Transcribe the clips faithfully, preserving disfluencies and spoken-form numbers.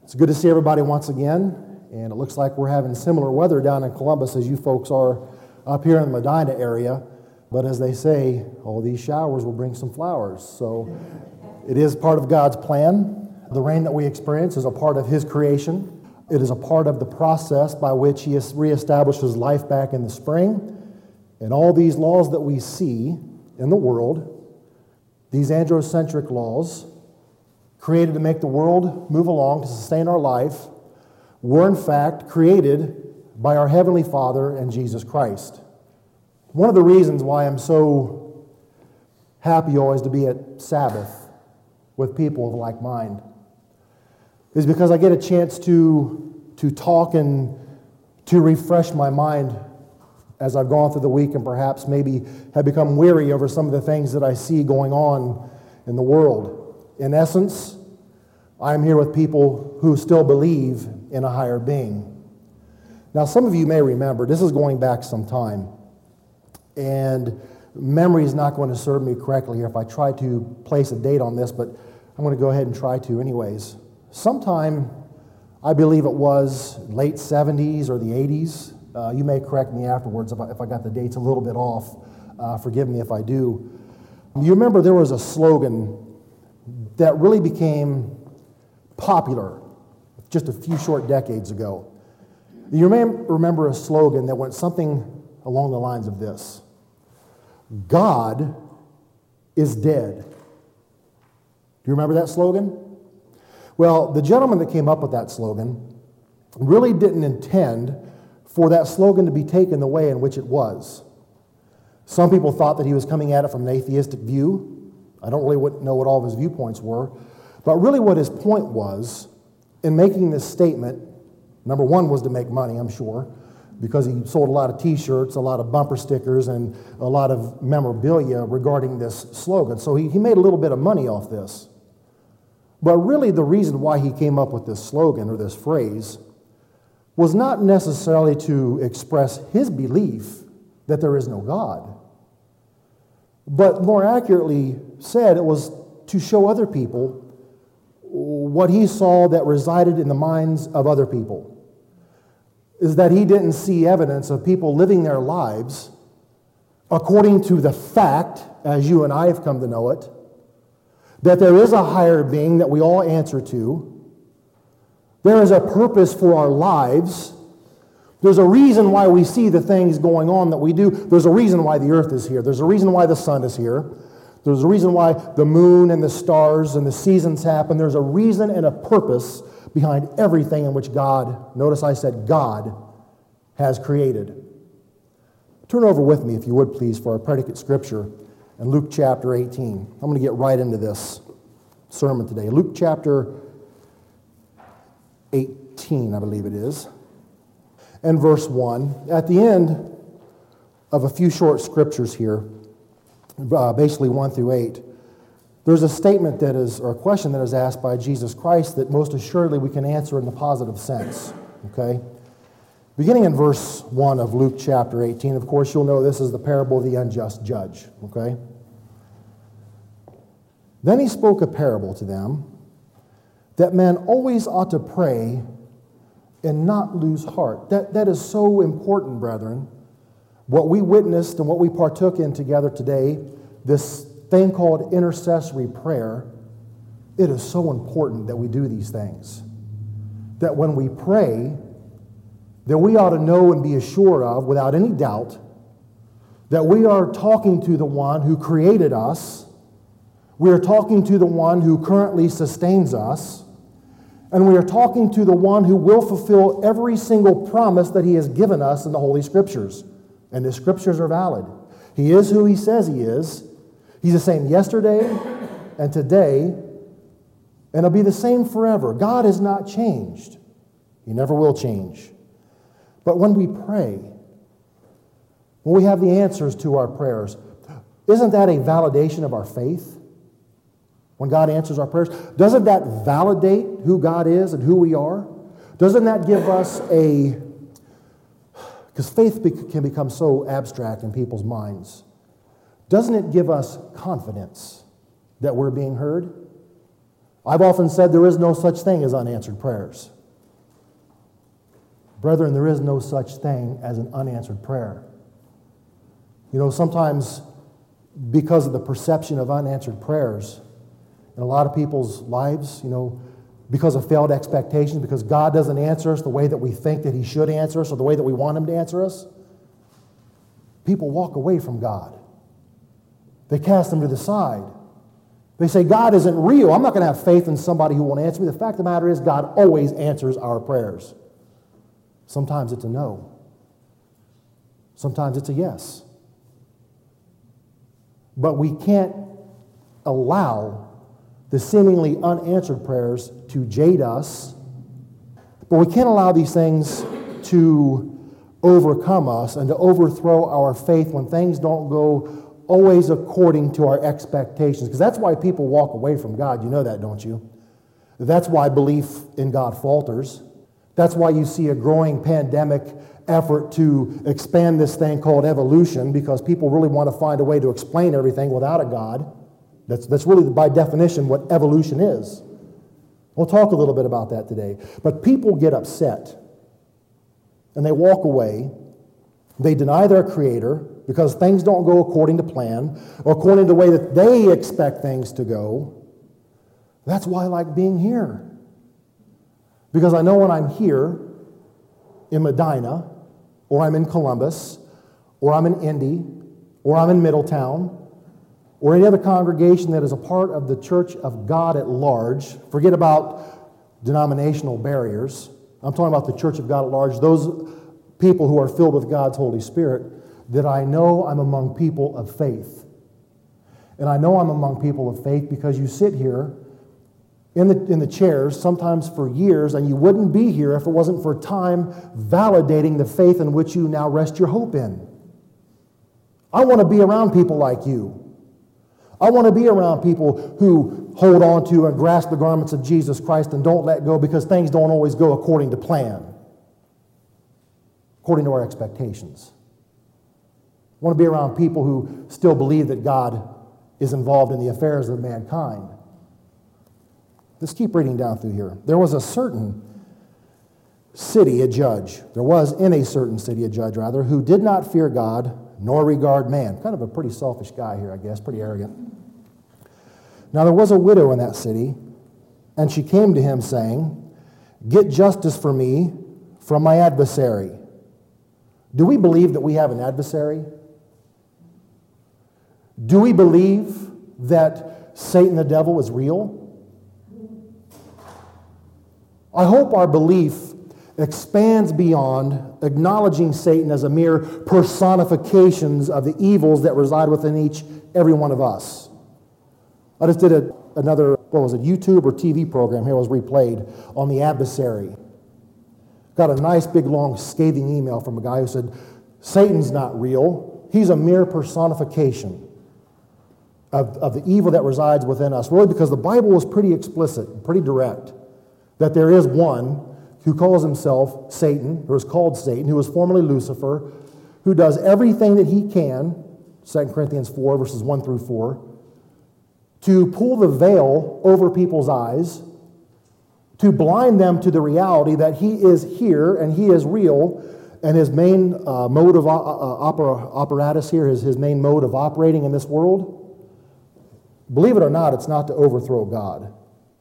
It's good to see everybody once again, and it looks like we're having similar weather down in Columbus as you folks are up here in the Medina area. But as they say, all these showers will bring some flowers. So it is part of God's plan. The rain that we experience is a part of His creation. It is a part of the process by which He has reestablishes life back in the spring. And all these laws that we see in the world, these androcentric laws, created to make the world move along, to sustain our life, were in fact created by our Heavenly Father and Jesus Christ. One of the reasons why I'm so happy always to be at Sabbath with people of like mind is because I get a chance to, to talk and to refresh my mind as I've gone through the week and perhaps maybe have become weary over some of the things that I see going on in the world. In essence, I am here with people who still believe in a higher being. Now, some of you may remember, this is going back some time, and memory is not going to serve me correctly here if I try to place a date on this, but I'm going to go ahead and try to anyways. Sometime, I believe it was late seventies or the eighties. Uh, you may correct me afterwards if I, if I got the dates a little bit off. Uh, forgive me if I do. You remember there was a slogan that really became popular just a few short decades ago. You may remember a slogan that went something along the lines of this: God is dead. Do you remember that slogan? Well, the gentleman that came up with that slogan really didn't intend for that slogan to be taken the way in which it was. Some people thought that he was coming at it from an atheistic view. I don't really know what all of his viewpoints were. But really what his point was in making this statement, number one was to make money, I'm sure, because he sold a lot of t-shirts, a lot of bumper stickers, and a lot of memorabilia regarding this slogan. So he, he made a little bit of money off this. But really the reason why he came up with this slogan or this phrase was not necessarily to express his belief that there is no God, but more accurately said, it was to show other people what he saw that resided in the minds of other people, is that he didn't see evidence of people living their lives according to the fact, as you and I have come to know it, that there is a higher being that we all answer to. There is a purpose for our lives. There's a reason why we see the things going on that we do. There's a reason why the earth is here. There's a reason why the sun is here. There's a reason why the moon and the stars and the seasons happen. There's a reason and a purpose behind everything in which God, notice I said God, has created. Turn over with me, if you would please, for our predicate scripture in Luke chapter eighteen. I'm going to get right into this sermon today. Luke chapter eighteen, I believe it is, and verse one. At the end of a few short scriptures here, Uh, basically one through eight, there's a statement that is, or a question that is asked by Jesus Christ that most assuredly we can answer in the positive sense, okay? Beginning in verse one of Luke chapter eighteen, of course you'll know this is the parable of the unjust judge, okay? Then he spoke a parable to them that men always ought to pray and not lose heart. That, that is so important, brethren. What we witnessed and what we partook in together today, this thing called intercessory prayer, it is so important that we do these things. That when we pray, that we ought to know and be assured of, without any doubt, that we are talking to the one who created us, we are talking to the one who currently sustains us, and we are talking to the one who will fulfill every single promise that he has given us in the Holy Scriptures. And the Scriptures are valid. He is who he says he is. He's the same yesterday and today, and he'll be the same forever. God has not changed. He never will change. But when we pray, when we have the answers to our prayers, isn't that a validation of our faith? When God answers our prayers, doesn't that validate who God is and who we are? Doesn't that give us a... Because faith can become so abstract in people's minds. Doesn't it give us confidence that we're being heard? I've often said there is no such thing as unanswered prayers. Brethren, there is no such thing as an unanswered prayer. You know, sometimes because of the perception of unanswered prayers in a lot of people's lives, you know, because of failed expectations, because God doesn't answer us the way that we think that He should answer us or the way that we want Him to answer us, people walk away from God. They cast Him to the side. They say, God isn't real. I'm not going to have faith in somebody who won't answer me. The fact of the matter is, God always answers our prayers. Sometimes it's a no. Sometimes it's a yes. But we can't allow the seemingly unanswered prayers to jade us. But we can't allow these things to overcome us and to overthrow our faith when things don't go always according to our expectations. Because that's why people walk away from God. You know that, don't you? That's why belief in God falters. That's why you see a growing pandemic effort to expand this thing called evolution, because people really want to find a way to explain everything without a God. That's, that's really, by definition, what evolution is. We'll talk a little bit about that today. But people get upset, and they walk away. They deny their Creator because things don't go according to plan or according to the way that they expect things to go. That's why I like being here. Because I know when I'm here in Medina, or I'm in Columbus, or I'm in Indy, or I'm in Middletown, or any other congregation that is a part of the church of God at large, forget about denominational barriers. I'm talking about the church of God at large, those people who are filled with God's Holy Spirit, that I know I'm among people of faith. And I know I'm among people of faith because you sit here in the, in the chairs, sometimes for years, and you wouldn't be here if it wasn't for time validating the faith in which you now rest your hope in. I want to be around people like you. I want to be around people who hold on to and grasp the garments of Jesus Christ and don't let go because things don't always go according to plan, according to our expectations. I want to be around people who still believe that God is involved in the affairs of mankind. Let's keep reading down through here. There was a certain city, a judge. There was in a certain city, a judge, rather, who did not fear God nor regard man. Kind of a pretty selfish guy here, I guess, pretty arrogant. Now there was a widow in that city, and she came to him saying, "Get justice for me from my adversary." Do we believe that we have an adversary? Do we believe that Satan the devil is real? I hope our belief expands beyond acknowledging Satan as a mere personifications of the evils that reside within each, every one of us. I just did a, another, what was it, YouTube or T V program here was replayed on the adversary. Got a nice big long scathing email from a guy who said, Satan's not real. He's a mere personification of, of the evil that resides within us. Really, because the Bible is pretty explicit, pretty direct, that there is one who calls himself Satan, or is called Satan, who was formerly Lucifer, who does everything that he can, Second Corinthians four, verses one through four, to pull the veil over people's eyes, to blind them to the reality that he is here and he is real, and his main uh, mode of uh, opera, apparatus here, his, his main mode of operating in this world, believe it or not, it's not to overthrow God.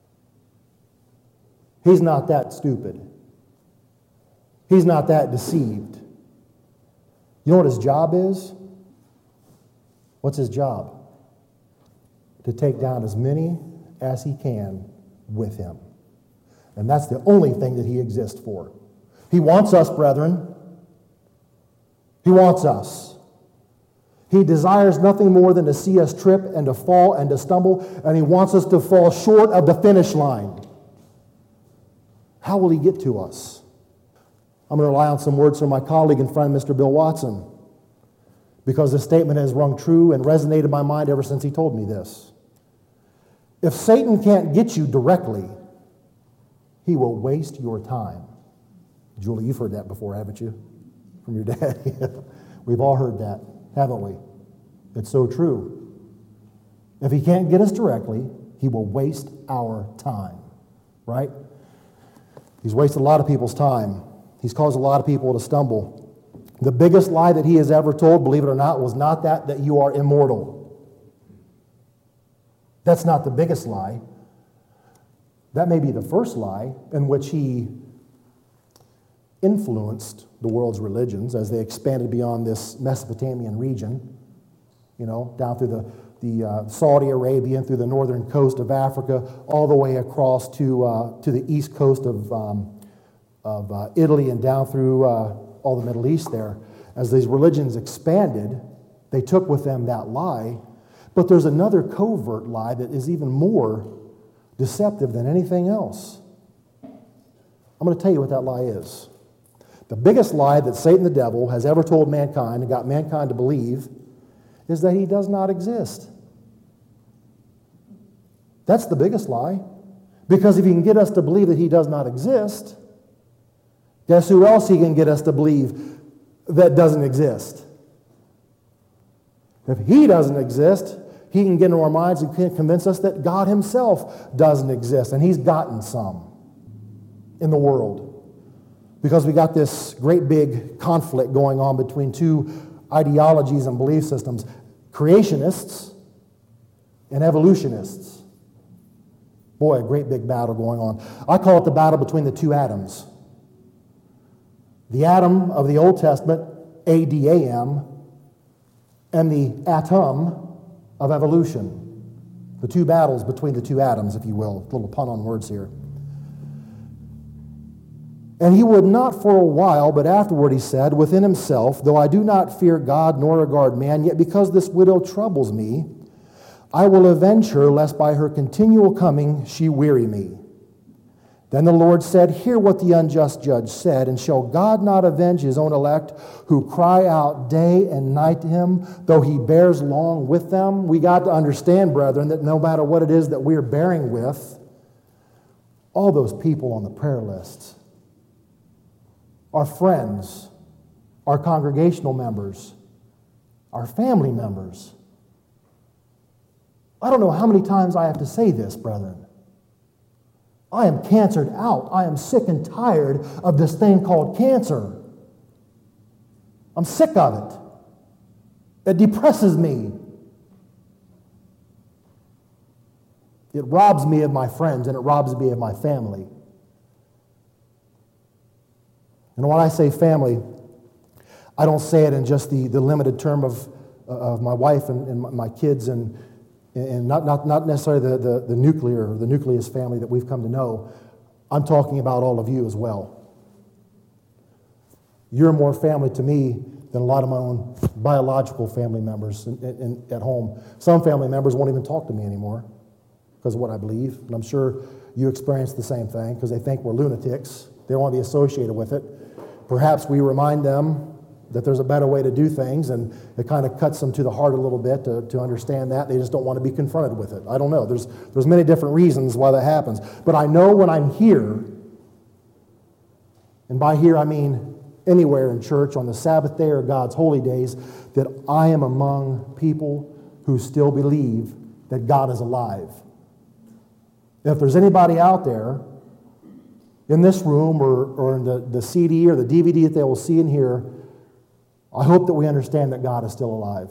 He's not that stupid. He's not that deceived. You know what his job is? What's his job? To take down as many as he can with him. And that's the only thing that he exists for. He wants us, brethren. He wants us. He desires nothing more than to see us trip and to fall and to stumble, and he wants us to fall short of the finish line. How will he get to us? I'm going to rely on some words from my colleague and friend, Mister Bill Watson, because this statement has rung true and resonated in my mind ever since he told me this. If Satan can't get you directly, he will waste your time. Julie, you've heard that before, haven't you? From your dad. We've all heard that, haven't we? It's so true. If he can't get us directly, He will waste our time, right? He's wasted a lot of people's time. He's caused a lot of people to stumble. The biggest lie that he has ever told, believe it or not, was not that, that you are immortal. That's not the biggest lie. That may be the first lie in which he influenced the world's religions as they expanded beyond this Mesopotamian region, you know, down through the, the uh, Saudi Arabia and through the northern coast of Africa, all the way across to, uh, to the east coast of, um, of uh, Italy and down through uh, all the Middle East there. As these religions expanded, they took with them that lie. But there's another covert lie that is even more deceptive than anything else. I'm going to tell you what that lie is. The biggest lie that Satan the devil has ever told mankind and got mankind to believe is that he does not exist. That's the biggest lie. Because if he can get us to believe that he does not exist, guess who else he can get us to believe that doesn't exist? If he doesn't exist, he can get into our minds and convince us that God himself doesn't exist, and he's gotten some in the world. Because we got this great big conflict going on between two ideologies and belief systems, creationists and evolutionists. Boy, a great big battle going on. I call it the battle between the two Adams. The Adam of the Old Testament, A D A M, and the atom of evolution. The two battles between the two Adams, if you will. A little pun on words here. And he would not for a while, but afterward he said, within himself, though I do not fear God nor regard man, yet because this widow troubles me, I will avenge her, lest by her continual coming she weary me. Then the Lord said, hear what the unjust judge said, and shall God not avenge his own elect, who cry out day and night to him, though he bears long with them? We got to understand, brethren, that no matter what it is that we're bearing with, all those people on the prayer lists, our friends, our congregational members, our family members. I don't know how many times I have to say this, brethren. I am cancered out. I am sick and tired of this thing called cancer. I'm sick of it. It depresses me. It robs me of my friends and it robs me of my family. And when I say family, I don't say it in just the, the limited term of, of my wife and, and my kids and, and not, not, not necessarily the, the, the nuclear, the nucleus family that we've come to know. I'm talking about all of you as well. You're more family to me than a lot of my own biological family members in, in, at home. Some family members won't even talk to me anymore because of what I believe. And I'm sure you experience the same thing because they think we're lunatics. They don't want to be associated with it. Perhaps we remind them that there's a better way to do things, and it kind of cuts them to the heart a little bit to, to understand that. They just don't want to be confronted with it. I don't know. There's, there's many different reasons why that happens. But I know when I'm here, and by here I mean anywhere in church, on the Sabbath day or God's holy days, that I am among people who still believe that God is alive. If there's anybody out there in this room or, or in the, the C D or the D V D that they will see and hear, I hope that we understand that God is still alive.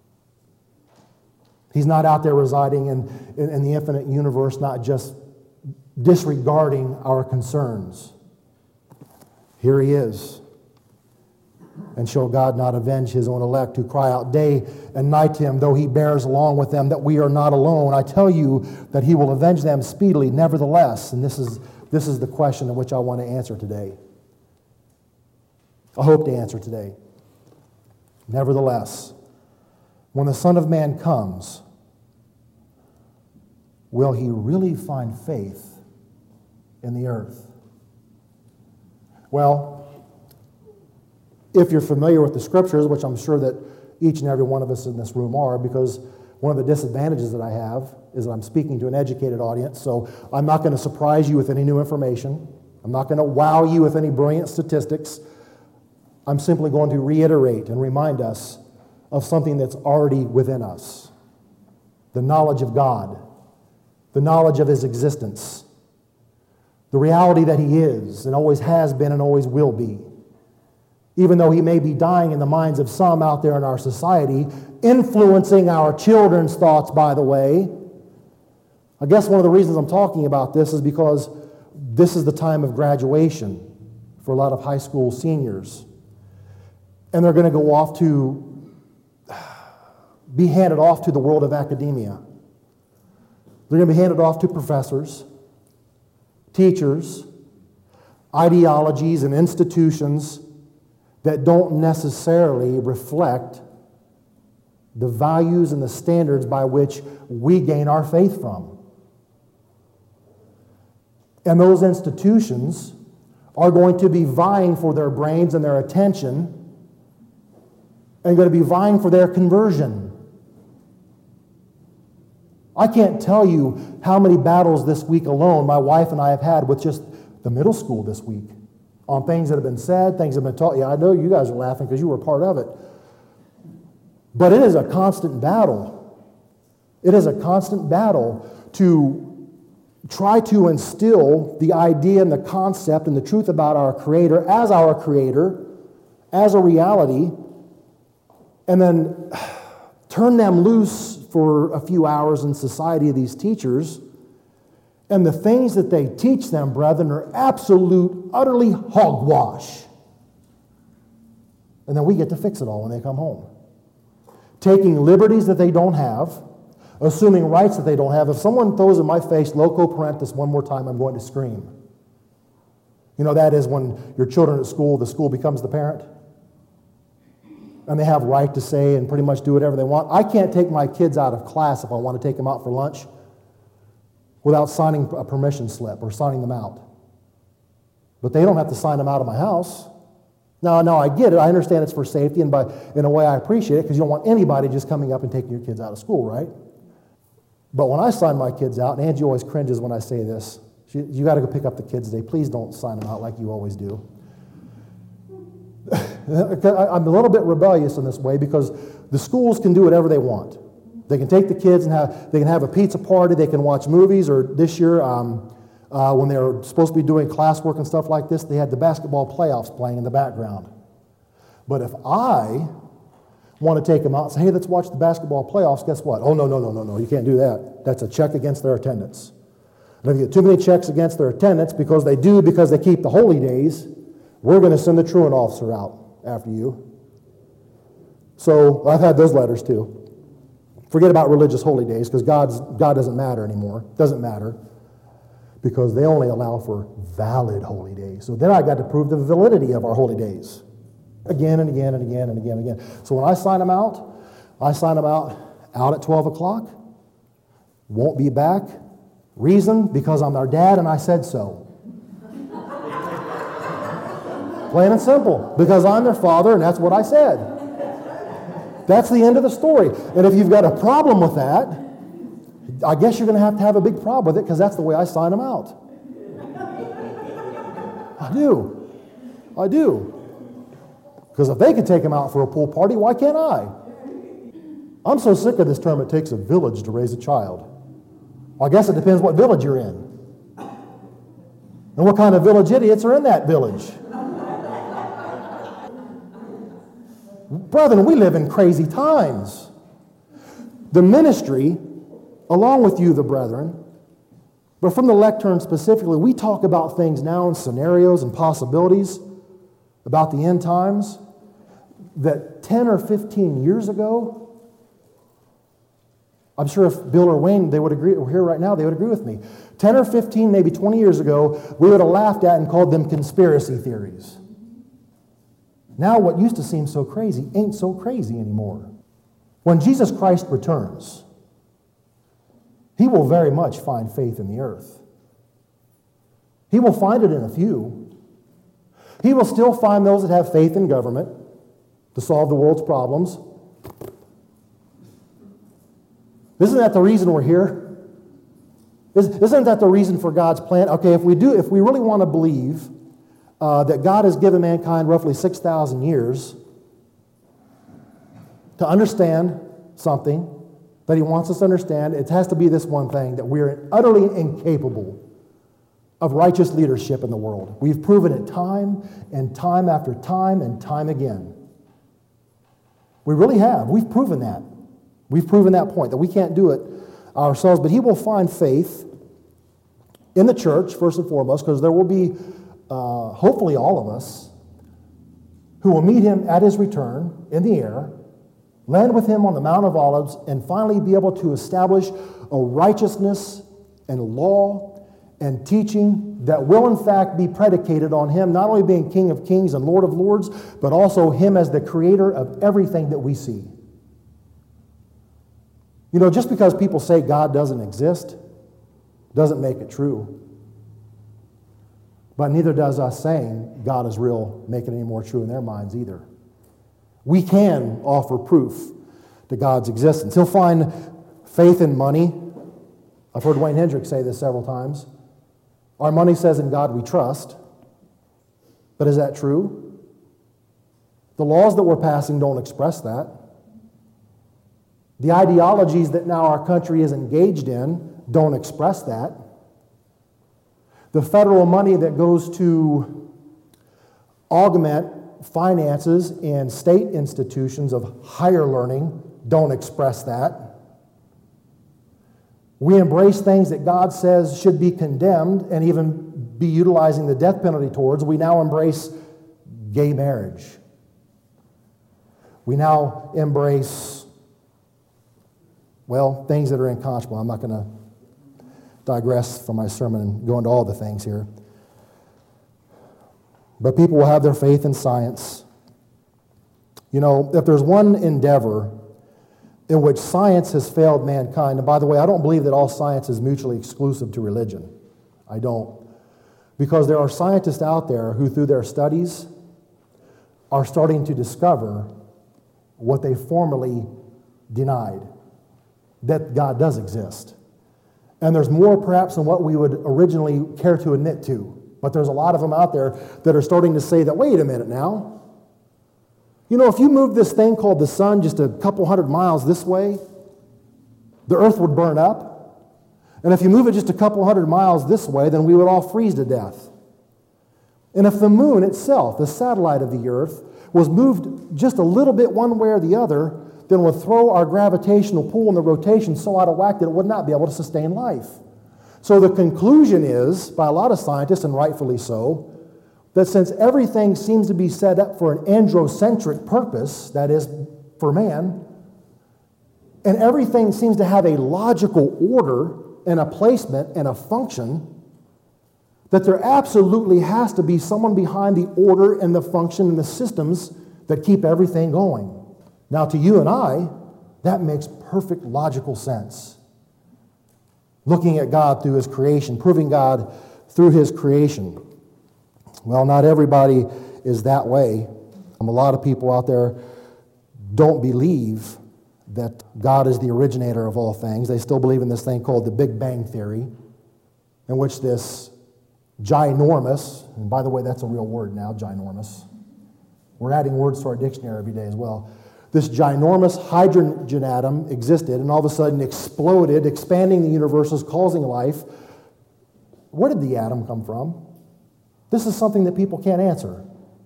He's not out there residing in, in, in the infinite universe, not just disregarding our concerns. Here he is. And shall God not avenge his own elect who cry out day and night to him, though he bears along with them, that we are not alone? I tell you that he will avenge them speedily, nevertheless. And this is, this is the question in which I want to answer today. I hope to answer today. Nevertheless, when the Son of Man comes, will he really find faith in the earth? Well, if you're familiar with the Scriptures, which I'm sure that each and every one of us in this room are, because one of the disadvantages that I have is that I'm speaking to an educated audience, so I'm not going to surprise you with any new information. I'm not going to wow you with any brilliant statistics. I'm simply going to reiterate and remind us of something that's already within us, the knowledge of God. the knowledge of his existence, the reality that he is and always has been and always will be. Even though he may be dying in the minds of some out there in our society, influencing our children's thoughts, by the way. I guess one of the reasons I'm talking about this is because this is the time of graduation for a lot of high school seniors. And they're going to go off to be handed off to the world of academia. They're going to be handed off to professors, teachers, ideologies, and institutions that don't necessarily reflect the values and the standards by which we gain our faith from. And those institutions are going to be vying for their brains and their attention and going to be vying for their conversion. I can't tell you how many battles this week alone my wife and I have had with just the middle school this week on things that have been said, things that have been taught. Yeah, I know you guys are laughing because you were a part of it. But it is a constant battle. It is a constant battle to try to instill the idea and the concept and the truth about our Creator as our Creator, as a reality, and then turn them loose for a few hours in society of these teachers. And the things that they teach them, brethren, are absolute, utterly hogwash. And then we get to fix it all when they come home. Taking liberties that they don't have, assuming rights that they don't have. If someone throws in my face loco parentis one more time, I'm going to scream. You know, that is when your children at school, the school becomes the parent. And they have right to say and pretty much do whatever they want. I can't take my kids out of class if I want to take them out for lunch without signing a permission slip or signing them out. But they don't have to sign them out of my house. Now, now I get it. I understand it's for safety, and by, in a way I appreciate it because you don't want anybody just coming up and taking your kids out of school, right? But when I sign my kids out, and Angie always cringes when I say this, she, you got to go pick up the kids today. Please don't sign them out like you always do. I'm a little bit rebellious in this way because the schools can do whatever they want. They can take the kids and have, they can have a pizza party, they can watch movies, or this year, um, uh, when they were supposed to be doing classwork and stuff like this, they had the basketball playoffs playing in the background. But if I want to take them out and say, hey, let's watch the basketball playoffs, guess what? Oh, no, no, no, no, no, you can't do that. That's a check against their attendance. And if you get too many checks against their attendance because they do, because they keep the holy days, we're going to send the truant officer out after you. So I've had those letters too. Forget about religious holy days because God's God doesn't matter anymore. Doesn't matter because they only allow for valid holy days. So then I got to prove the validity of our holy days again and again and again and again and again. So when I sign them out, I sign them out out at twelve o'clock. Won't be back. Reason? Because I'm their dad and I said so. Plain and simple. Because I'm their father and that's what I said. That's the end of the story. And if you've got a problem with that, I guess you're going to have to have a big problem with it because that's the way I sign them out. I do. I do. Because if they can take them out for a pool party, why can't I? I'm so sick of this term, it takes a village to raise a child. Well, I guess it depends what village you're in. And what kind of village idiots are in that village. Brethren, we live in crazy times. The ministry, along with you, the brethren, but from the lectern specifically, we talk about things now and scenarios and possibilities about the end times that ten or fifteen years ago, I'm sure if Bill or Wayne, they would agree, were here right now, they would agree with me. ten or fifteen, maybe twenty years ago, we would have laughed at and called them conspiracy theories. Now what used to seem so crazy ain't so crazy anymore. When Jesus Christ returns, he will very much find faith in the earth. He will find it in a few. He will still find those that have faith in government to solve the world's problems. Isn't that the reason we're here? Isn't that the reason for God's plan? Okay, if we do, if we really want to believe Uh, that God has given mankind roughly six thousand years to understand something, that he wants us to understand. It has to be this one thing, that we are utterly incapable of righteous leadership in the world. We've proven it time and time after time and time again. We really have. We've proven that. We've proven that point, that we can't do it ourselves. But he will find faith in the church, first and foremost, because there will be, uh, hopefully all of us, who will meet him at his return in the air, land with him on the Mount of Olives, and finally be able to establish a righteousness and law and teaching that will in fact be predicated on him not only being King of Kings and Lord of Lords, but also him as the creator of everything that we see. You know, just because people say God doesn't exist doesn't make it true. But neither does us saying God is real make it any more true in their minds either. We can offer proof to God's existence. He'll find faith in money. I've heard Wayne Hendricks say this several times. Our money says in God we trust. But is that true? The laws that we're passing don't express that. The ideologies that now our country is engaged in don't express that. The federal money that goes to augment finances in state institutions of higher learning don't express that. We embrace things that God says should be condemned and even be utilizing the death penalty towards. We now embrace gay marriage. We now embrace, well, things that are unconscionable. I'm not going to digress from my sermon and go into all the things here. But people will have their faith in science. You know, if there's one endeavor in which science has failed mankind, and by the way, I don't believe that all science is mutually exclusive to religion. I don't. Because there are scientists out there who, through their studies, are starting to discover what they formerly denied, that God does exist. And there's more perhaps than what we would originally care to admit to. But there's a lot of them out there that are starting to say that, wait a minute now. You know, if you move this thing called the sun just a couple hundred miles this way, the earth would burn up. And if you move it just a couple hundred miles this way, then we would all freeze to death. And if the moon itself, the satellite of the earth, was moved just a little bit one way or the other, then would throw our gravitational pull and the rotation so out of whack that it would not be able to sustain life. So the conclusion is, by a lot of scientists, and rightfully so, that since everything seems to be set up for an androcentric purpose, that is, for man, and everything seems to have a logical order and a placement and a function, that there absolutely has to be someone behind the order and the function and the systems that keep everything going. Now, to you and I, that makes perfect logical sense. Looking at God through his creation, proving God through his creation. Well, not everybody is that way. Um, a lot of people out there don't believe that God is the originator of all things. They still believe in this thing called the Big Bang Theory, in which this ginormous, and by the way, that's a real word now, ginormous. We're adding words to our dictionary every day as well. This ginormous hydrogen atom existed and all of a sudden exploded, expanding the universe, causing life. Where did the atom come from? This is something that people can't answer.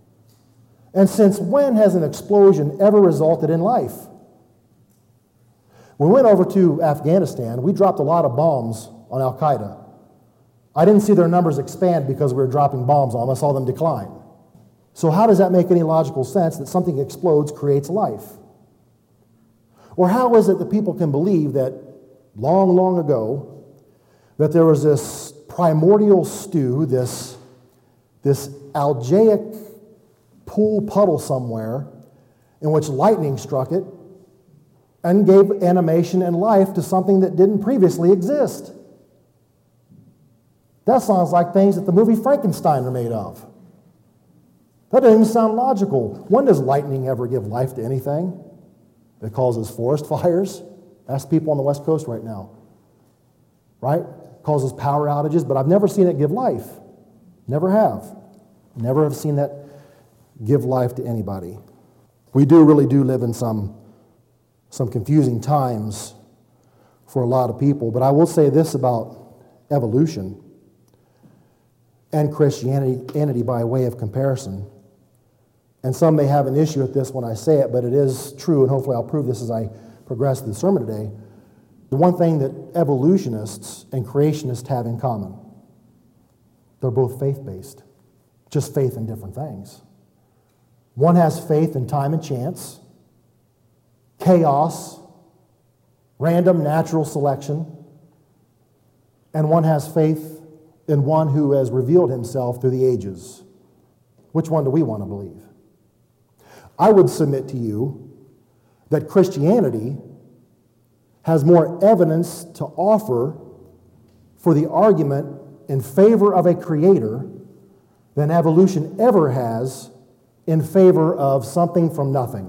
And since when has an explosion ever resulted in life? When we went over to Afghanistan, we dropped a lot of bombs on Al-Qaeda. I didn't see their numbers expand because we were dropping bombs on them. I saw them decline. So how does that make any logical sense that something explodes creates life? Or how is it that people can believe that long, long ago, that there was this primordial stew, this, this algaic pool puddle somewhere in which lightning struck it and gave animation and life to something that didn't previously exist? That sounds like things that the movie Frankenstein are made of. That doesn't even sound logical. When does lightning ever give life to anything? It causes forest fires. Ask people on the West Coast right now. Right? It causes power outages, but I've never seen it give life. Never have. Never have seen that give life to anybody. We do really do live in some, some confusing times for a lot of people. But I will say this about evolution and Christianity by way of comparison. And some may have an issue with this when I say it, but it is true, and hopefully I'll prove this as I progress through the sermon today. The one thing that evolutionists and creationists have in common, they're both faith-based, just faith in different things. One has faith in time and chance, chaos, random natural selection, and one has faith in one who has revealed himself through the ages. Which one do we want to believe? I would submit to you that Christianity has more evidence to offer for the argument in favor of a creator than evolution ever has in favor of something from nothing.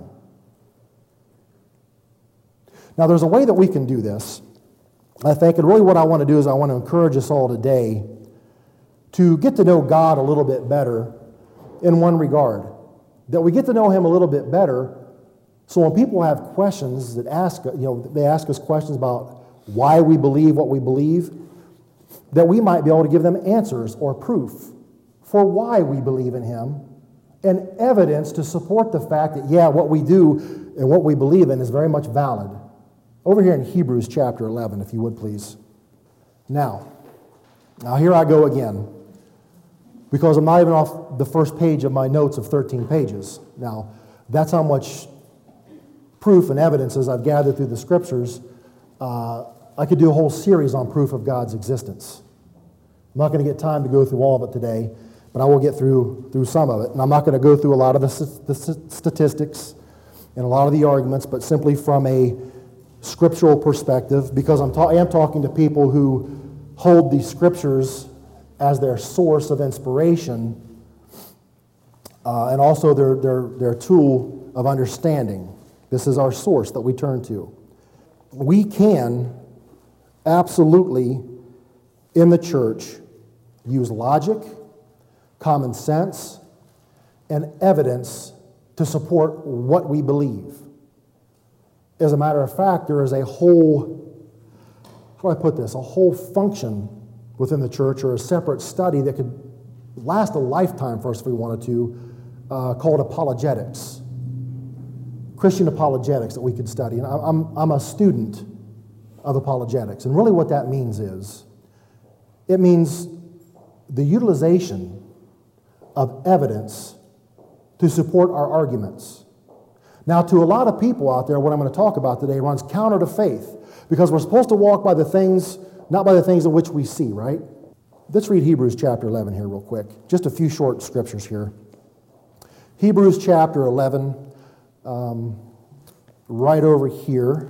Now, there's a way that we can do this, I think, and really what I want to do is I want to encourage us all today to get to know God a little bit better in one regard. That we get to know Him a little bit better, so when people have questions that ask, you know, they ask us questions about why we believe what we believe, that we might be able to give them answers or proof for why we believe in Him and evidence to support the fact that, yeah, what we do and what we believe in is very much valid. Over here in Hebrews chapter eleven, if you would please. Now, now here I go again, because I'm not even off the first page of my notes of thirteen pages. Now, that's how much proof and evidence as I've gathered through the Scriptures. Uh, I could do a whole series on proof of God's existence. I'm not going to get time to go through all of it today, but I will get through, through some of it. And I'm not going to go through a lot of the, the statistics and a lot of the arguments, but simply from a scriptural perspective, because I'm ta- I am talking to people who hold the Scriptures as their source of inspiration uh, and also their, their, their tool of understanding. This is our source that we turn to. We can absolutely, in the church, use logic, common sense, and evidence to support what we believe. As a matter of fact, there is a whole, how do I put this, a whole function within the church or a separate study that could last a lifetime for us if we wanted to, uh, called apologetics. Christian apologetics that we could study. And I'm, I'm a student of apologetics. And really what that means is, it means the utilization of evidence to support our arguments. Now, to a lot of people out there, what I'm going to talk about today runs counter to faith, because we're supposed to walk by the things, not by the things in which we see, right? Let's read Hebrews chapter eleven here real quick. Just a few short scriptures here. Hebrews chapter eleven, um, right over here,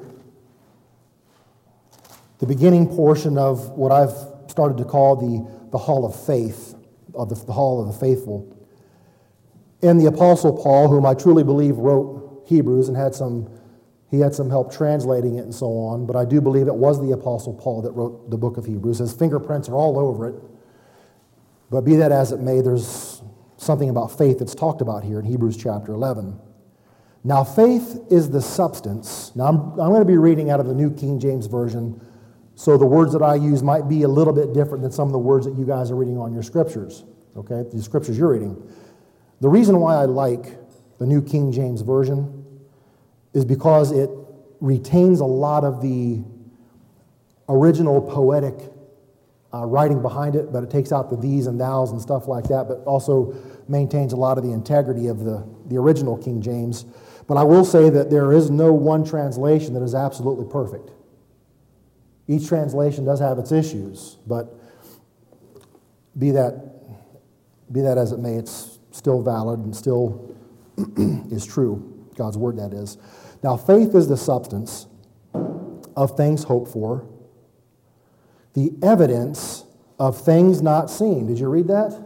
the beginning portion of what I've started to call the, the Hall of Faith, of the, the Hall of the Faithful. And the Apostle Paul, whom I truly believe wrote Hebrews and had some, he had some help translating it and so on, but I do believe it was the Apostle Paul that wrote the book of Hebrews. His fingerprints are all over it. But be that as it may, there's something about faith that's talked about here in Hebrews chapter eleven. Now, faith is the substance. Now, I'm, I'm going to be reading out of the New King James Version, so the words that I use might be a little bit different than some of the words that you guys are reading on your scriptures, okay, the scriptures you're reading. The reason why I like the New King James Version is because it retains a lot of the original poetic uh, writing behind it, but it takes out the these and thous and stuff like that, but also maintains a lot of the integrity of the, the original King James. But I will say that there is no one translation that is absolutely perfect. Each translation does have its issues, but be that, be that as it may, it's still valid and still is true. God's word, that is. Now, faith is the substance of things hoped for, the evidence of things not seen. Did you read that?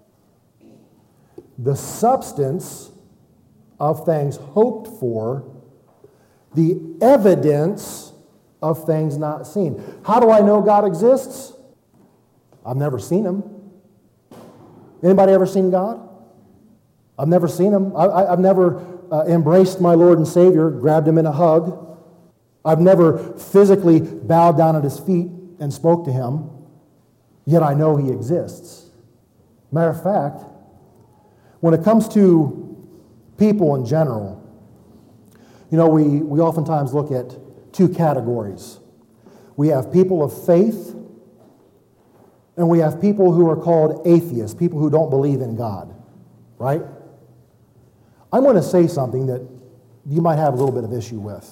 The substance of things hoped for, the evidence of things not seen. How do I know God exists? I've never seen Him. Anybody ever seen God? I've never seen Him. I, I, I've never uh, embraced my Lord and Savior, grabbed Him in a hug. I've never physically bowed down at his feet and spoke to him, yet I know he exists. Matter of fact, when it comes to people in general, you know, we, we oftentimes look at two categories. We have people of faith, and we have people who are called atheists, people who don't believe in God, right? I'm going to say something that you might have a little bit of issue with.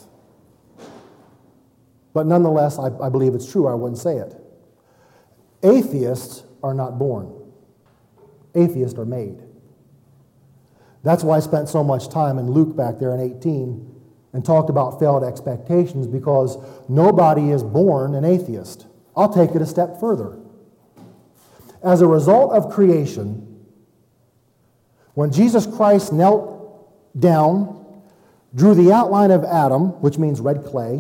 But nonetheless, I, I believe it's true. I wouldn't say it. Atheists are not born. Atheists are made. That's why I spent so much time in Luke back there in eighteen and talked about failed expectations, because nobody is born an atheist. I'll take it a step further. As a result of creation, when Jesus Christ knelt down, drew the outline of Adam, which means red clay,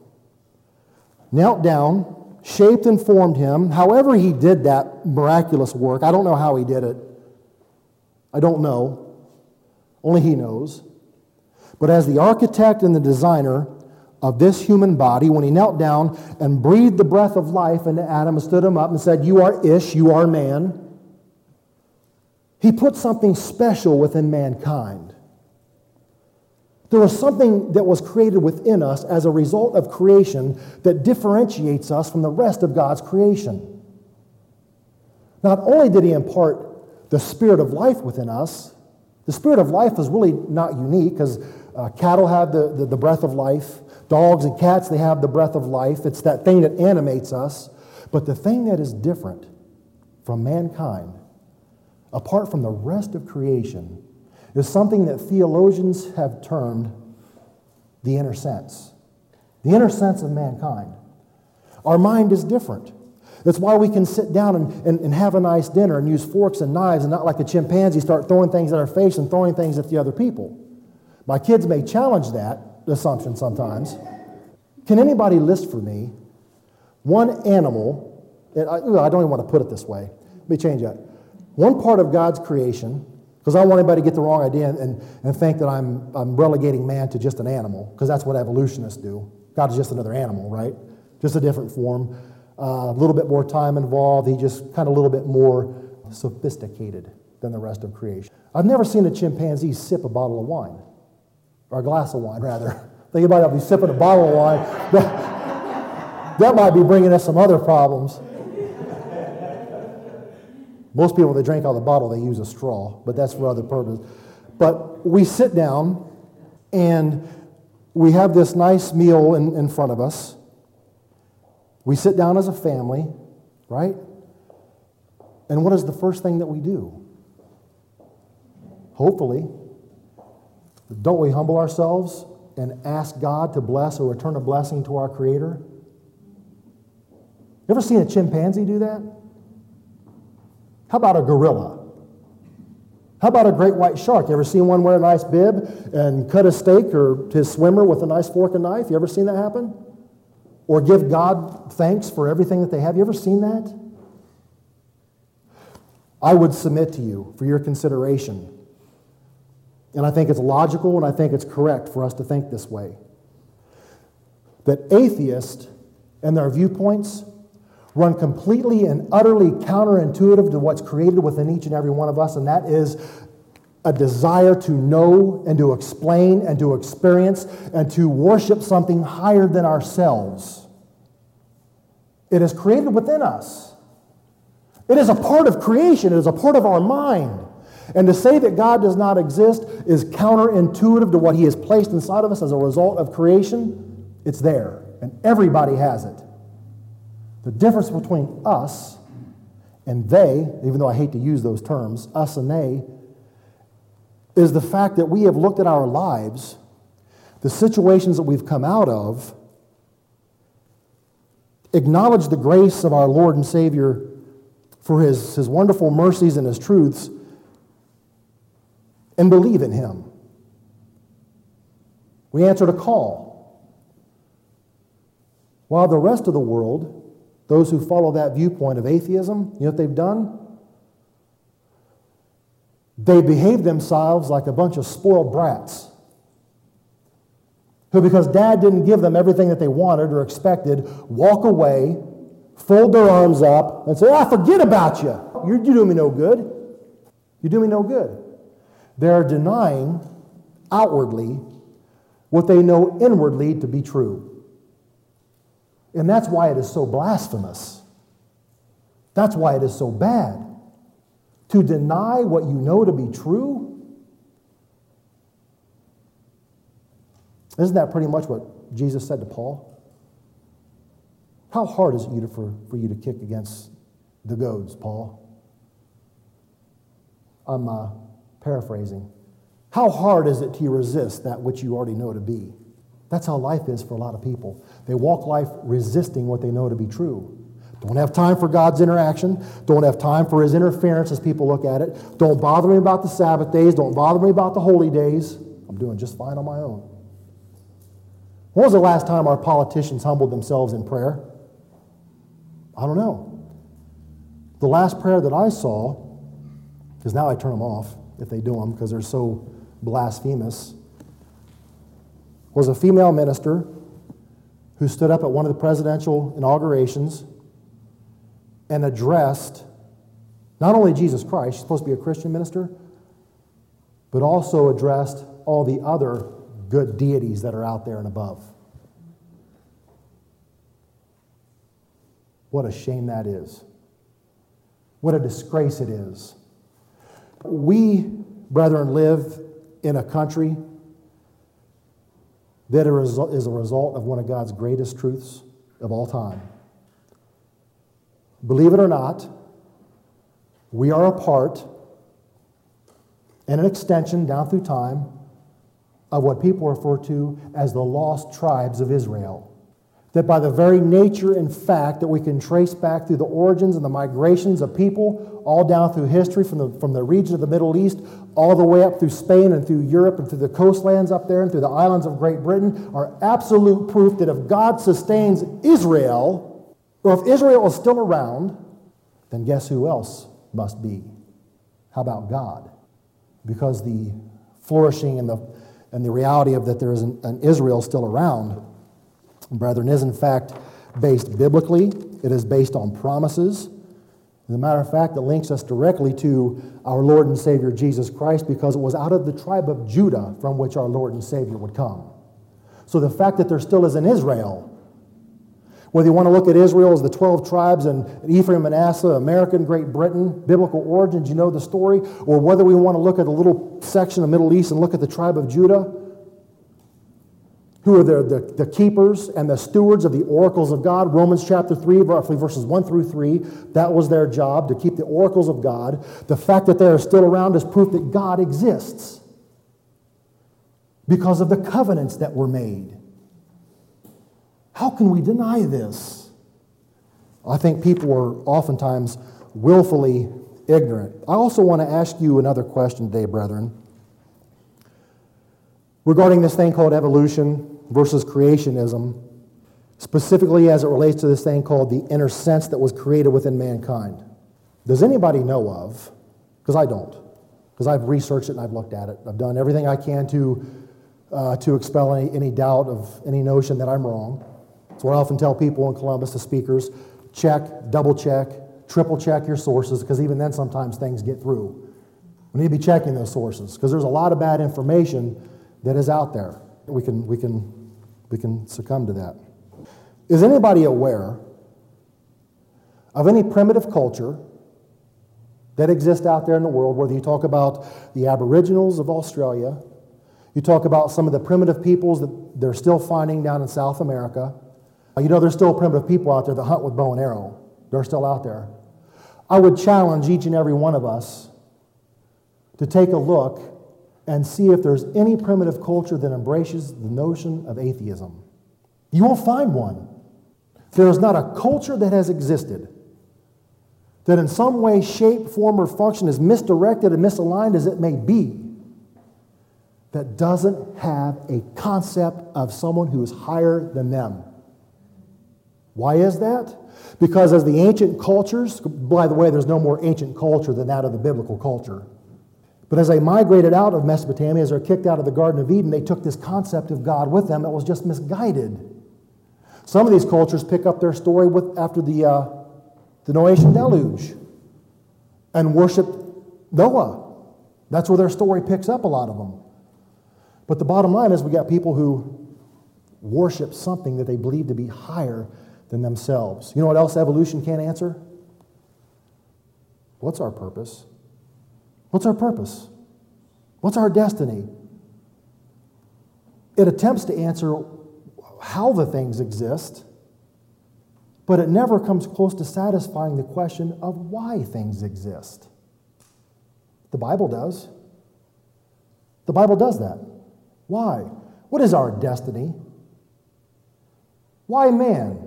knelt down, shaped and formed him, however he did that miraculous work. I don't know how he did it. I don't know. Only he knows. But as the architect and the designer of this human body, when he knelt down and breathed the breath of life into Adam and stood him up and said, "You are Ish, you are man," he put something special within mankind. There was something that was created within us as a result of creation that differentiates us from the rest of God's creation. Not only did he impart the spirit of life within us, the spirit of life is really not unique, because uh, cattle have the, the, the breath of life. Dogs and cats, they have the breath of life. It's that thing that animates us. But the thing that is different from mankind, apart from the rest of creation, is something that theologians have termed the inner sense. The inner sense of mankind. Our mind is different. That's why we can sit down and, and, and have a nice dinner and use forks and knives and not like a chimpanzee start throwing things at our face and throwing things at the other people. My kids may challenge that assumption sometimes. Can anybody list for me one animal, and I, I don't even want to put it this way. Let me change that. One part of God's creation, because I don't want anybody to get the wrong idea and, and think that I'm, I'm relegating man to just an animal, because that's what evolutionists do. God is just another animal, right? Just a different form. Uh, a little bit more time involved. He just kind of a little bit more sophisticated than the rest of creation. I've never seen a chimpanzee sip a bottle of wine, or a glass of wine, rather. Think about it, if he's sipping a bottle of wine, that, that might be bringing us some other problems. Most people, they drink out of the bottle, they use a straw, but that's for other purposes. But we sit down, and we have this nice meal in, in front of us. We sit down as a family, right? And what is the first thing that we do? Hopefully, don't we humble ourselves and ask God to bless or return a blessing to our Creator? You ever seen a chimpanzee do that? How about a gorilla? How about a great white shark? You ever seen one wear a nice bib and cut a steak or his swimmer with a nice fork and knife? You ever seen that happen? Or give God thanks for everything that they have? You ever seen that? I would submit to you for your consideration. And I think it's logical and I think it's correct for us to think this way. That atheists and their viewpoints run completely and utterly counterintuitive to what's created within each and every one of us, and that is a desire to know and to explain and to experience and to worship something higher than ourselves. It is created within us. It is a part of creation. It is a part of our mind. And to say that God does not exist is counterintuitive to what He has placed inside of us as a result of creation. It's there, and everybody has it. The difference between us and they, even though I hate to use those terms, us and they, is the fact that we have looked at our lives, the situations that we've come out of, acknowledged the grace of our Lord and Savior for His, His wonderful mercies and His truths, and believe in Him. We answered a call. While the rest of the world, those who follow that viewpoint of atheism, you know what they've done? They behave themselves like a bunch of spoiled brats who, because dad didn't give them everything that they wanted or expected, walk away, fold their arms up, and say, ah, forget about you. You're, you do me no good. You do me no good. They're denying outwardly what they know inwardly to be true. And that's why it is so blasphemous. That's why it is so bad. To deny what you know to be true. Isn't that pretty much what Jesus said to Paul? How hard is it you to, for, for you to kick against the goads, Paul? I'm uh, paraphrasing. How hard is it to resist that which you already know to be? That's how life is for a lot of people. They walk life resisting what they know to be true. Don't have time for God's interaction. Don't have time for His interference as people look at it. Don't bother me about the Sabbath days. Don't bother me about the holy days. I'm doing just fine on my own. When was the last time our politicians humbled themselves in prayer? I don't know. The last prayer that I saw, because now I turn them off if they do them because they're so blasphemous, was a female minister who stood up at one of the presidential inaugurations and addressed not only Jesus Christ, she's supposed to be a Christian minister, but also addressed all the other good deities that are out there and above. What a shame that is. What a disgrace it is. We, brethren, live in a country that is a result of one of God's greatest truths of all time. Believe it or not, we are a part and an extension down through time of what people refer to as the lost tribes of Israel. That by the very nature and fact that we can trace back through the origins and the migrations of people all down through history from the, from the region of the Middle East all the way up through Spain and through Europe and through the coastlands up there and through the islands of Great Britain are absolute proof that if God sustains Israel, or if Israel is still around, then guess who else must be? How about God? Because the flourishing and the, and the reality of that there is an, an Israel still around, brethren, is in fact based biblically. It is based on promises. As a matter of fact, it links us directly to our Lord and Savior Jesus Christ because it was out of the tribe of Judah from which our Lord and Savior would come. So the fact that there still is an Israel, whether you want to look at Israel as the twelve tribes and Ephraim, Manasseh, American, Great Britain, biblical origins, you know the story, or whether we want to look at a little section of the Middle East and look at the tribe of Judah, who are the, the, the keepers and the stewards of the oracles of God. Romans chapter three, roughly verses one through three, that was their job, to keep the oracles of God. The fact that they are still around is proof that God exists because of the covenants that were made. How can we deny this? I think people are oftentimes willfully ignorant. I also want to ask you another question today, brethren, regarding this thing called evolution versus creationism, specifically as it relates to this thing called the inner sense that was created within mankind. Does anybody know of, because I don't, because I've researched it and I've looked at it, I've done everything I can to, uh, to expel any, any doubt of any notion that I'm wrong. That's what I often tell people in Columbus, the speakers, check, double check, triple check your sources, because even then sometimes things get through. We need to be checking those sources, because there's a lot of bad information that is out there. We can, we can, we can succumb to that. Is anybody aware of any primitive culture that exists out there in the world, whether you talk about the Aboriginals of Australia, you talk about some of the primitive peoples that they're still finding down in South America. You know, there's still primitive people out there that hunt with bow and arrow. They're still out there. I would challenge each and every one of us to take a look and see if there's any primitive culture that embraces the notion of atheism. You won't find one. There is not a culture that has existed that in some way, shape, form, or function, as misdirected and misaligned as it may be, that doesn't have a concept of someone who is higher than them. Why is that? Because as the ancient cultures, by the way, there's no more ancient culture than that of the biblical culture. But as they migrated out of Mesopotamia, as they're kicked out of the Garden of Eden, they took this concept of God with them that was just misguided. Some of these cultures pick up their story with, after the, uh, the Noachian deluge and worship Noah. That's where their story picks up, a lot of them. But the bottom line is we got people who worship something that they believe to be higher than themselves. You know what else evolution can't answer? What's our purpose? What's our purpose? What's our destiny? It attempts to answer how the things exist, but it never comes close to satisfying the question of why things exist. The Bible does. The Bible does that. Why? What is our destiny? Why man?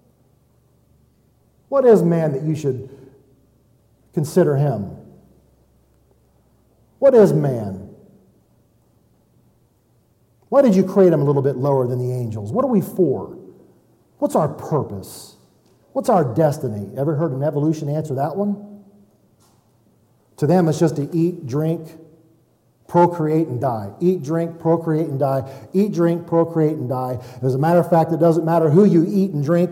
What is man that you should consider him? What is man? Why did you create him a little bit lower than the angels? What are we for? What's our purpose? What's our destiny? Ever heard an evolution answer that one? To them, it's just to eat, drink, procreate, and die. Eat, drink, procreate, and die. Eat, drink, procreate, and die. As a matter of fact, it doesn't matter who you eat and drink.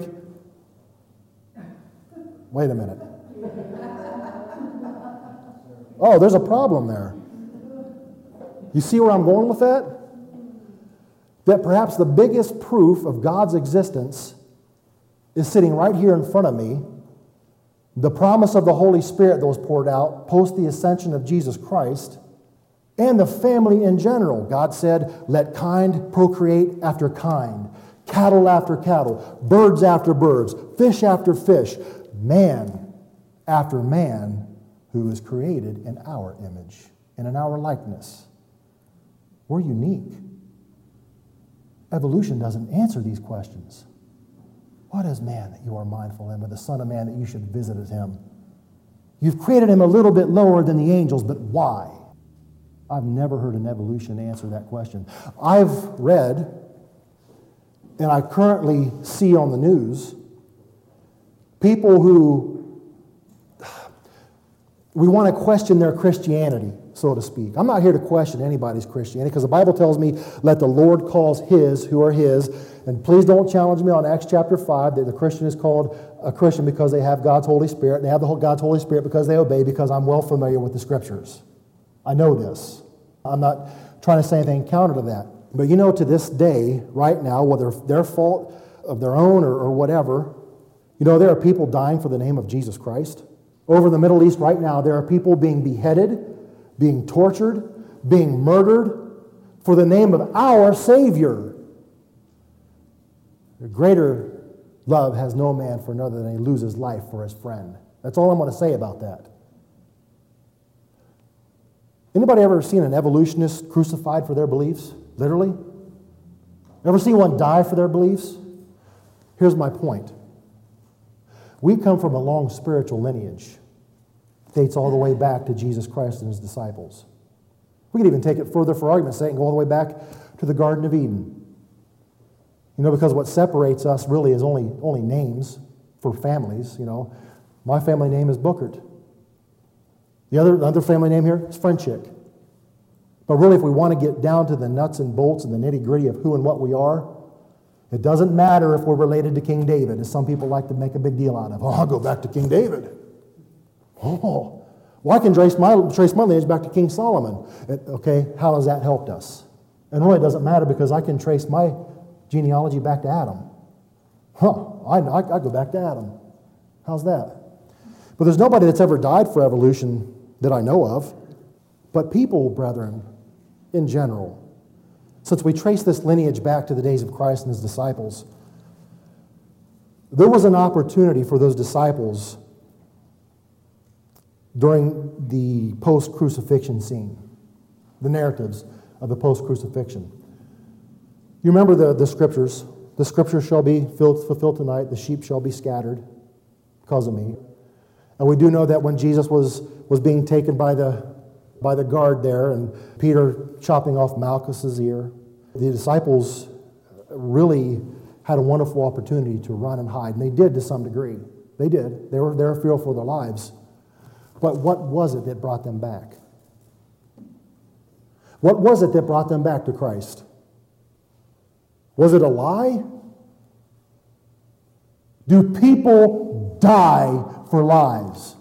Wait a minute. Oh, there's a problem there. You see where I'm going with that? That perhaps the biggest proof of God's existence is sitting right here in front of me. The promise of the Holy Spirit that was poured out post the ascension of Jesus Christ, and the family in general. God said, let kind procreate after kind, cattle after cattle, birds after birds, fish after fish, man after man, who is created in our image and in our likeness. We're unique. Evolution doesn't answer these questions. What is man that you are mindful of him, or the Son of Man that you should visit him? You've created him a little bit lower than the angels, but why? I've never heard an evolution answer that question. I've read, and I currently see on the news, people who we want to question their Christianity, so to speak. I'm not here to question anybody's Christianity, because the Bible tells me, let the Lord calls his who are his. And please don't challenge me on Acts chapter five that the Christian is called a Christian because they have God's Holy Spirit. They have the God's Holy Spirit because they obey, because I'm well familiar with the Scriptures. I know this. I'm not trying to say anything counter to that. But you know, to this day, right now, whether their fault of their own or, or whatever, you know, there are people dying for the name of Jesus Christ. Over in the Middle East right now, there are people being beheaded, being tortured, being murdered for the name of our Savior. Greater love has no man for another than he loses life for his friend. That's all I'm going to say about that. Anybody ever seen an evolutionist crucified for their beliefs? Literally? Ever seen one die for their beliefs? Here's my point. We come from a long spiritual lineage. It dates all the way back to Jesus Christ and his disciples. We could even take it further for argument's sake and go all the way back to the Garden of Eden. You know, because what separates us really is only, only names for families, you know. My family name is Bookert. The other, the other family name here is Frenchick. But really, if we want to get down to the nuts and bolts and the nitty-gritty of who and what we are, it doesn't matter if we're related to King David, as some people like to make a big deal out of. Oh, I'll go back to King David. Oh, well, I can trace my, trace my lineage back to King Solomon. It, okay, how has that helped us? And really, it doesn't matter, because I can trace my genealogy back to Adam. Huh, I, I, I go back to Adam. How's that? But there's nobody that's ever died for evolution that I know of. But people, brethren, in general, since we trace this lineage back to the days of Christ and his disciples, there was an opportunity for those disciples during the post-crucifixion scene, the narratives of the post-crucifixion. You remember the, the scriptures. The scriptures shall be fulfilled tonight. The sheep shall be scattered because of me. And we do know that when Jesus was, was being taken by the, by the guard there, and Peter chopping off Malchus's ear, the disciples really had a wonderful opportunity to run and hide. And they did to some degree. They did. They were, they were fearful for their lives. But what was it that brought them back? What was it that brought them back to Christ? Was it a lie? Do people die for lies?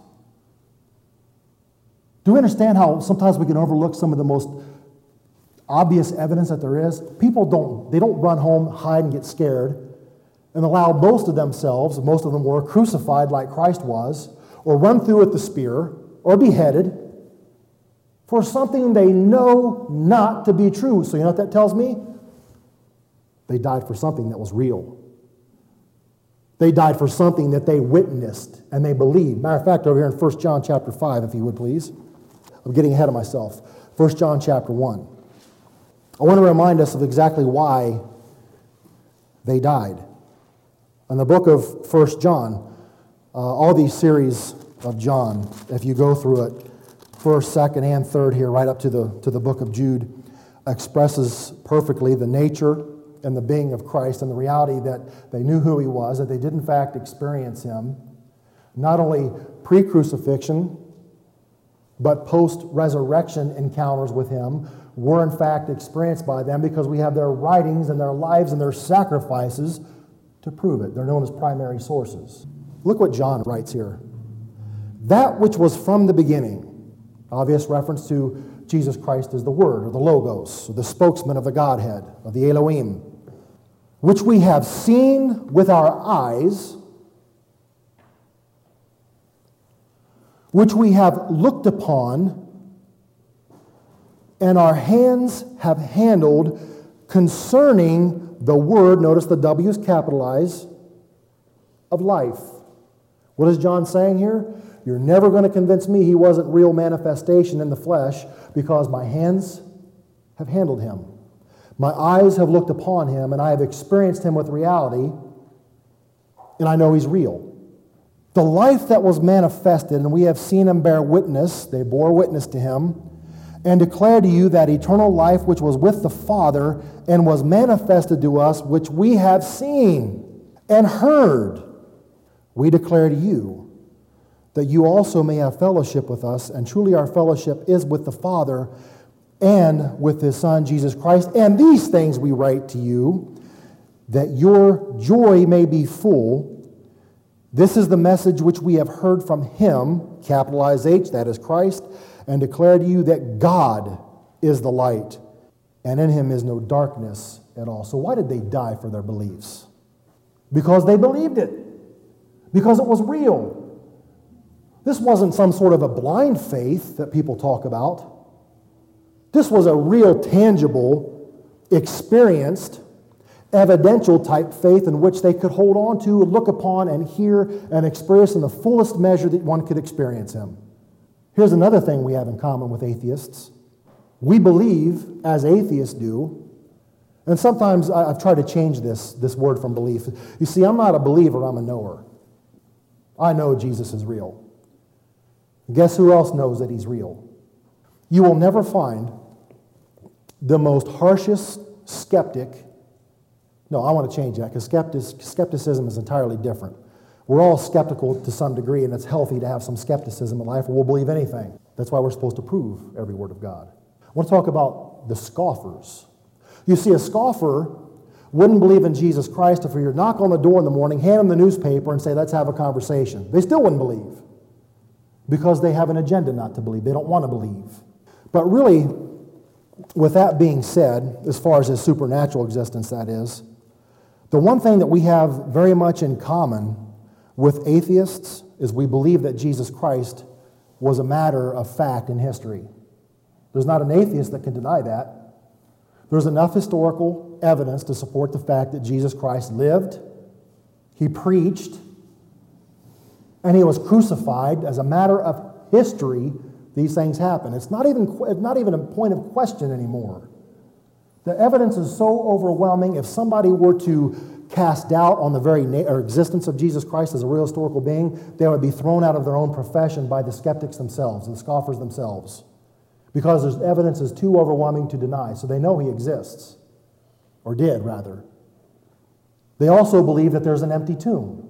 Do we understand how sometimes we can overlook some of the most obvious evidence that there is? People don't, they don't run home, hide, and get scared and allow most of themselves, most of them were, crucified like Christ was, or run through with the spear, or beheaded for something they know not to be true. So you know what that tells me? They died for something that was real. They died for something that they witnessed and they believed. Matter of fact, over here in First John chapter five, if you would please. I'm getting ahead of myself. First John chapter one. I want to remind us of exactly why they died. In the book of First John, uh, all these series of John, if you go through it, first, second, and third here, right up to the, to the book of Jude, expresses perfectly the nature and the being of Christ and the reality that they knew who he was, that they did in fact experience him, not only pre-crucifixion, but post-resurrection encounters with him were in fact experienced by them because we have their writings and their lives and their sacrifices to prove it. They're known as primary sources. Look what John writes here. That which was from the beginning, obvious reference to Jesus Christ as the Word, or the Logos, or the spokesman of the Godhead, of the Elohim, which we have seen with our eyes, which we have looked upon, and our hands have handled concerning the Word, notice the W is capitalized, of life. What is John saying here? You're never going to convince me he wasn't real manifestation in the flesh because my hands have handled him. My eyes have looked upon him, and I have experienced him with reality, and I know he's real. The life that was manifested, and we have seen him bear witness, they bore witness to him, and declare to you that eternal life which was with the Father and was manifested to us, which we have seen and heard. We declare to you that you also may have fellowship with us, and truly our fellowship is with the Father and with his Son, Jesus Christ. And these things we write to you, that your joy may be full. This is the message which we have heard from him, capitalized H, that is Christ, and declare to you that God is the light, and in him is no darkness at all. So why did they die for their beliefs? Because they believed it. Because it was real. This wasn't some sort of a blind faith that people talk about. This was a real, tangible, experienced, evidential type faith in which they could hold on to, look upon, and hear and experience in the fullest measure that one could experience him. Here's another thing we have in common with atheists. We believe, as atheists do, and sometimes I've tried to change this, this word from belief. You see, I'm not a believer, I'm a knower. I know Jesus is real. Guess who else knows that he's real? You will never find the most harshest skeptic. No, I want to change that because skepticism is entirely different. We're all skeptical to some degree, and it's healthy to have some skepticism in life, or we'll believe anything. That's why we're supposed to prove every word of God. I want to talk about the scoffers. You see, a scoffer wouldn't believe in Jesus Christ if you were to knock on the door in the morning, hand them the newspaper, and say, let's have a conversation. They still wouldn't believe because they have an agenda not to believe. They don't want to believe. But really, with that being said, as far as his supernatural existence, that is, the one thing that we have very much in common with atheists is we believe that Jesus Christ was a matter of fact in history. There's not an atheist that can deny that. There's enough historical evidence to support the fact that Jesus Christ lived, he preached, and he was crucified. As a matter of history, these things happen. It's not even, it's not even a point of question anymore. The evidence is so overwhelming, if somebody were to cast doubt on the very na- or existence of Jesus Christ as a real historical being, they would be thrown out of their own profession by the skeptics themselves, the scoffers themselves, because there's evidence is too overwhelming to deny. So they know he exists, or did rather. They also believe that there's an empty tomb.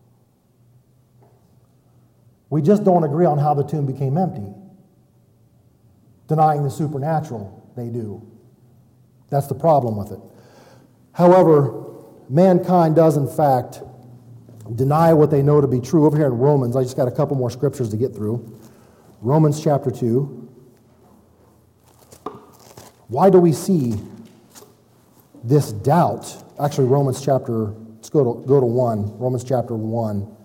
We just don't agree on how the tomb became empty, denying the supernatural. they do. That's the problem with it. However, mankind does in fact deny what they know to be true. Over here in Romans, I just got a couple more scriptures to get through. Romans chapter two. Why do we see this doubt? Actually, Romans chapter, let's go to, go to one. Romans chapter one.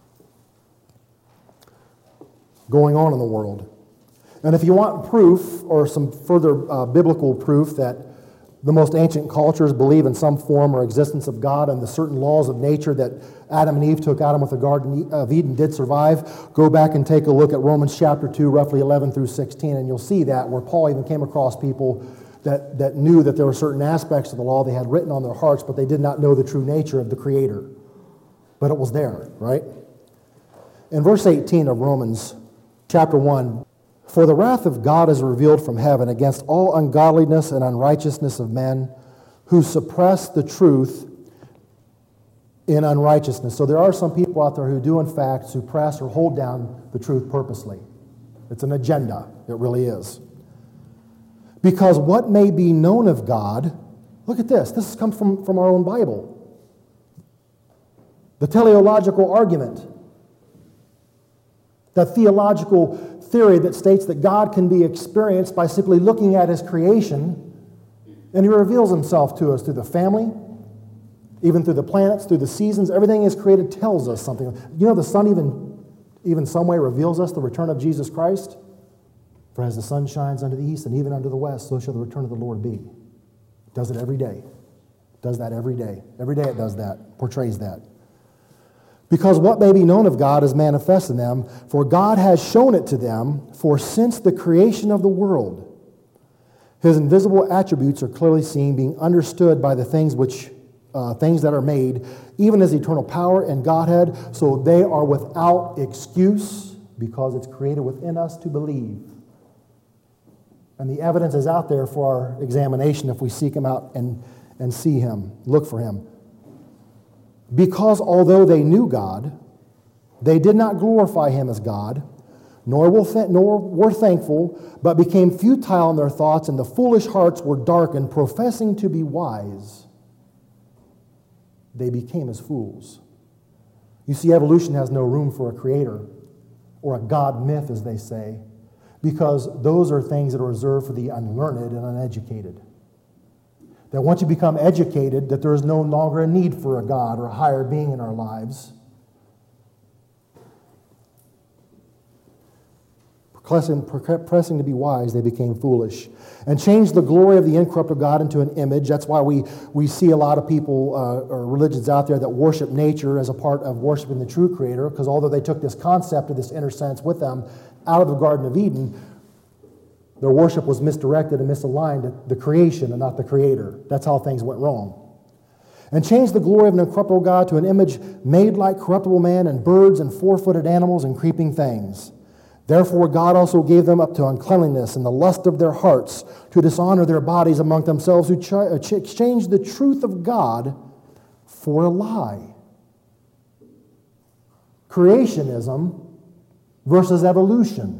Going on in the world. And if you want proof or some further uh, biblical proof that the most ancient cultures believe in some form or existence of God and the certain laws of nature that Adam and Eve took out of the Garden of Eden did survive, go back and take a look at Romans chapter two, roughly eleven through sixteen, and you'll see that where Paul even came across people that, that knew that there were certain aspects of the law they had written on their hearts, but they did not know the true nature of the Creator. But it was there, right? In verse eighteen of Romans chapter one, "For the wrath of God is revealed from heaven against all ungodliness and unrighteousness of men who suppress the truth in unrighteousness." So there are some people out there who do in fact suppress or hold down the truth purposely. It's an agenda. It really is. "Because what may be known of God," look at this. This comes from, from our own Bible. The teleological argument. The theological theory that states that God can be experienced by simply looking at His creation, and He reveals Himself to us through the family, even through the planets, through the seasons. Everything He has created tells us something. You know, the sun even, even some way reveals us the return of Jesus Christ. "For as the sun shines unto the east and even unto the west, so shall the return of the Lord be." It does it every day. It does that every day. Every day it does that, portrays that. "Because what may be known of God is manifest in them, for God has shown it to them, for since the creation of the world, His invisible attributes are clearly seen, being understood by the things which uh, things that are made, even His eternal power and Godhead, so they are without excuse, because it's created within us to believe." And the evidence is out there for our examination if we seek Him out and, and see Him, look for Him. "Because although they knew God, they did not glorify Him as God, nor were thankful, but became futile in their thoughts, and the foolish hearts were darkened, professing to be wise. They became as fools." You see, evolution has no room for a creator, or a God myth, as they say, because those are things that are reserved for the unlearned and uneducated. That once you become educated, that there is no longer a need for a God or a higher being in our lives. Pressing, pressing to be wise, they became foolish. And changed the glory of the incorruptible God into an image. That's why we, we see a lot of people uh, or religions out there that worship nature as a part of worshiping the true Creator, because although they took this concept of this inner sense with them out of the Garden of Eden, their worship was misdirected and misaligned to the creation and not the Creator. That's how things went wrong. "And changed the glory of an incorruptible God to an image made like corruptible man and birds and four-footed animals and creeping things. Therefore God also gave them up to uncleanliness and the lust of their hearts, to dishonor their bodies among themselves, who ch- exchanged the truth of God for a lie." Creationism versus evolution.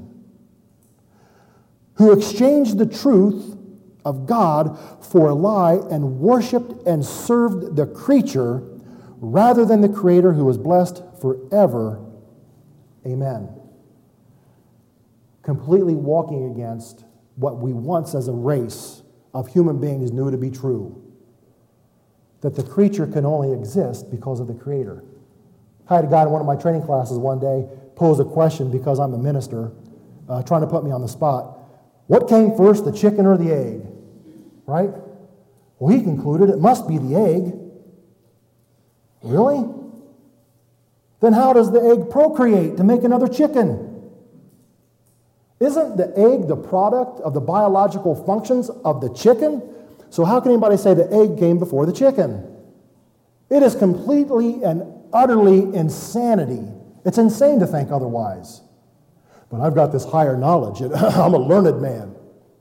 "Who exchanged the truth of God for a lie and worshiped and served the creature rather than the Creator, who is blessed forever. Amen." Completely walking against what we once as a race of human beings knew to be true. That the creature can only exist because of the Creator. I had a guy in one of my training classes one day pose a question, because I'm a minister, uh, trying to put me on the spot. What came first, the chicken or the egg? Right? Well, he concluded it must be the egg. Really? Then how does the egg procreate to make another chicken? Isn't the egg the product of the biological functions of the chicken? So how can anybody say the egg came before the chicken? It is completely and utterly insanity. It's insane to think otherwise. But I've got this higher knowledge. I'm a learned man.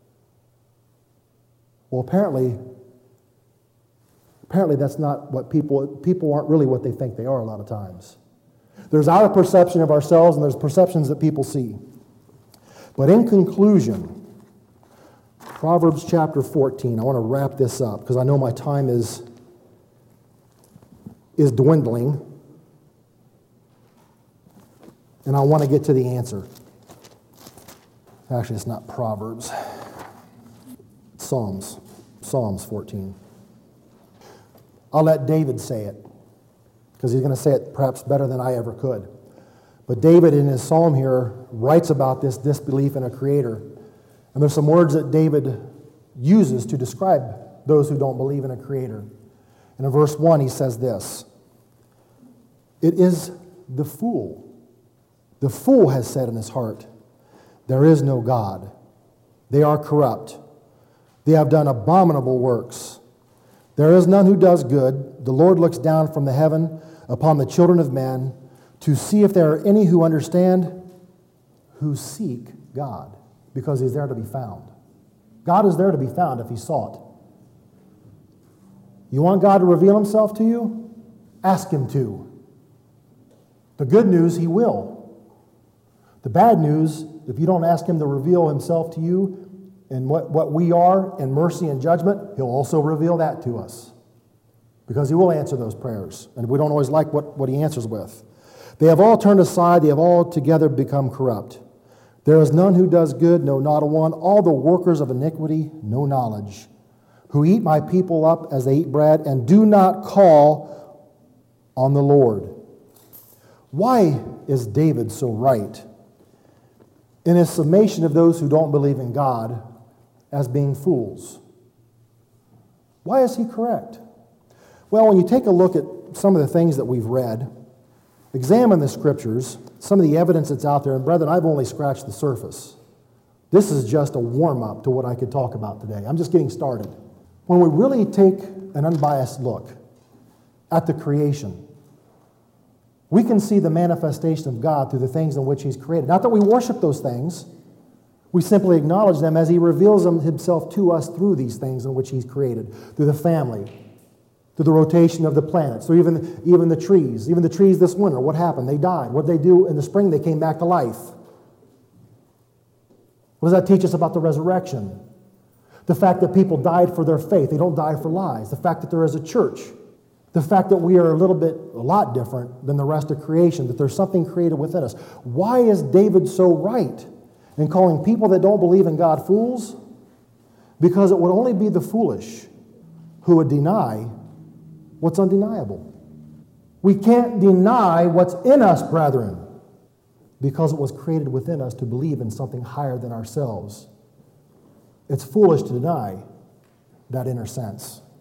Well, apparently, apparently that's not what people, people aren't really what they think they are a lot of times. There's our perception of ourselves, and there's perceptions that people see. But in conclusion, Proverbs chapter fourteen. I want to wrap this up because I know my time is, is dwindling. And I want to get to the answer. Actually, it's not Proverbs. Psalms. Psalms fourteen. I'll let David say it because he's going to say it perhaps better than I ever could. But David in his psalm here writes about this disbelief in a creator. And there's some words that David uses to describe those who don't believe in a creator. And in verse one he says this, "It is the fool. The fool has said in his heart, there is no God. They are corrupt. They have done abominable works. There is none who does good. The Lord looks down from the heaven upon the children of men to see if there are any who understand, who seek God," because he's there to be found. God is there to be found if he sought. You want God to reveal himself to you? Ask him to. The good news, he will. The bad news, if you don't ask him to reveal himself to you and what, what we are in mercy and judgment, he'll also reveal that to us. Because he will answer those prayers. And we don't always like what, what he answers with. They have all turned aside. They have all together become corrupt. There is none who does good, no, not a one. All the workers of iniquity, no knowledge. Who eat my people up as they eat bread and do not call on the Lord. Why is David so right in his summation of those who don't believe in God as being fools? Why is he correct? Well, when you take a look at some of the things that we've read, examine the scriptures, some of the evidence that's out there, and brethren, I've only scratched the surface. This is just a warm-up to what I could talk about today. I'm just getting started. When we really take an unbiased look at the creation, we can see the manifestation of God through the things in which he's created. Not that we worship those things. We simply acknowledge them as he reveals them himself to us through these things in which he's created, through the family, through the rotation of the planets, through even, even the trees. Even the trees this winter, what happened? They died. What did they do in the spring? They came back to life. What does that teach us about the resurrection? The fact that people died for their faith. They don't die for lies. The fact that there is a church. The fact that we are a little bit, a lot different than the rest of creation, that there's something created within us. Why is David so right in calling people that don't believe in God fools? Because it would only be the foolish who would deny what's undeniable. We can't deny what's in us, brethren, because it was created within us to believe in something higher than ourselves. It's foolish to deny that inner sense.